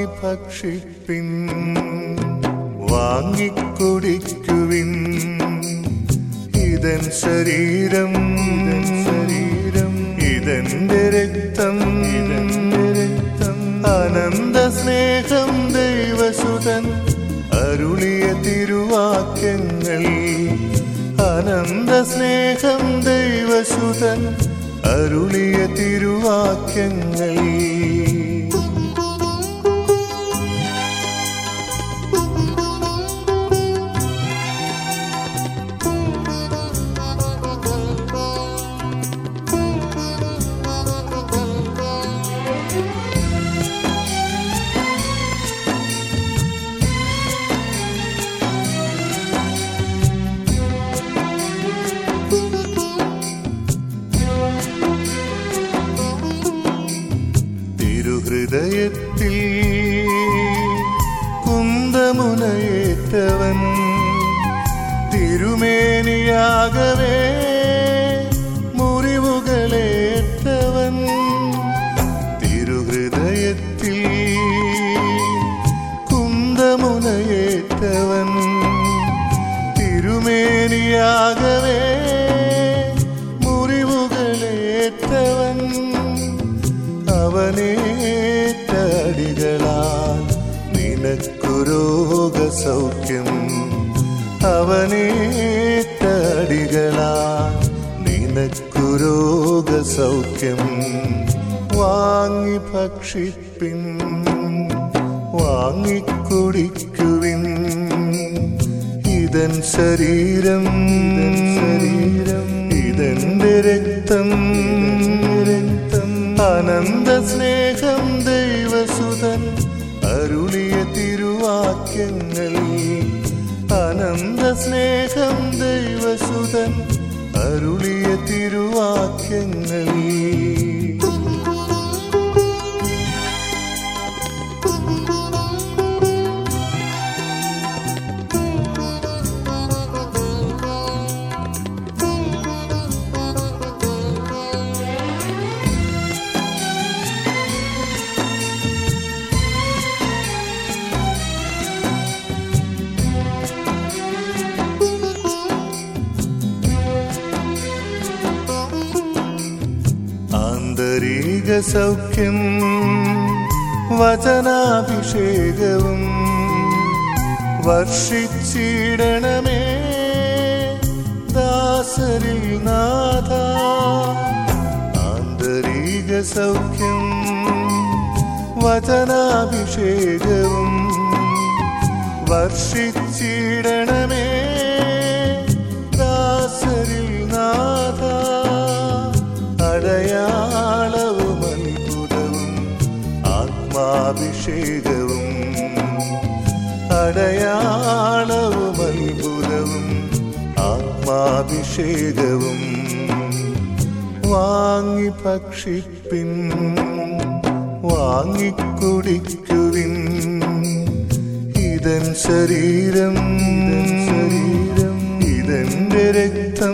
ഭക്ഷിപ്പിൻ, വാങ്ങിക്കുടിക്കുവിൻ. ഇതൻ ശരീരം, ഇതെന്റെ രക്തം, അനന്ത സ്നേഹം ദൈവസുതൻ അരുളിയ തിരുവാക്യങ്ങൾ. അനന്ത സ്നേഹം ദൈവസുതൻ അരുളിയ തിരുവാക്യങ്ങൾ. ഹൃദയത്തിൽ കുന്തമുനയേറ്റവൻ, തിരുമേനിയാകവേ മുറിവുകളേറ്റവൻ. തിരുഹൃദയത്തിൽ കുന്തമുനയേറ്റവൻ, തിരുമേനിയാകവേ മുറിവുകളേറ്റവൻ. അവനേറ്റ അടികളാൽ നിനക്കു രോഗസൗഖ്യം. അവനേറ്റ അടികളാൽ നിനക്കു രോഗസൗഖ്യം. വാങ്ങി ഭക്ഷിപ്പിൻ, വാങ്ങിക്കുടിക്കുവിൻ. ഇതൻ ശരീരം, ഇതെന്റെ രക്തം, അനന്ത സ്നേഹം ദൈവസുതൻ അരുളിയ തിരുവാക്യങ്ങൾ. അനന്ത സ്നേഹം ദൈവസുതൻ അരുളിയ തിരുവാക്യങ്ങൾ. ആന്തരിക സൗഖ്യം വചനാഭിഷേകവും വർഷിച്ചിടണമേ ദാസരിൽ നാഥ. ആന്തരിക സൗഖ്യം വചനാഭിഷേകവും വർഷിച്ചിടണമേ ദാസരിൽ നാഥ. അടയാളവും അത്ഭുതവും ആത്മാഭിഷേകവും, അടയാളവും അത്ഭുതവും ആത്മാഭിഷേകവും. വാങ്ങി ഭക്ഷിപ്പിൻ, വാങ്ങിക്കുടിക്കുവിൻ. ഇതൻ ശരീരം, ഇതെന്റെ രക്തം,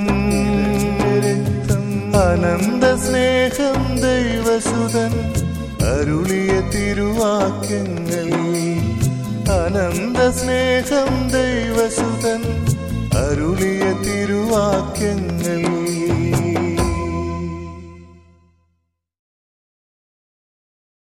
അനന്ത സ്നേഹം ദൈവസുതൻ അരുളിയ തിരുവാക്യങ്ങൾ. അനന്ത സ്നേഹം ദൈവസുതൻ അരുളിയ തിരുവാക്യങ്ങൾ.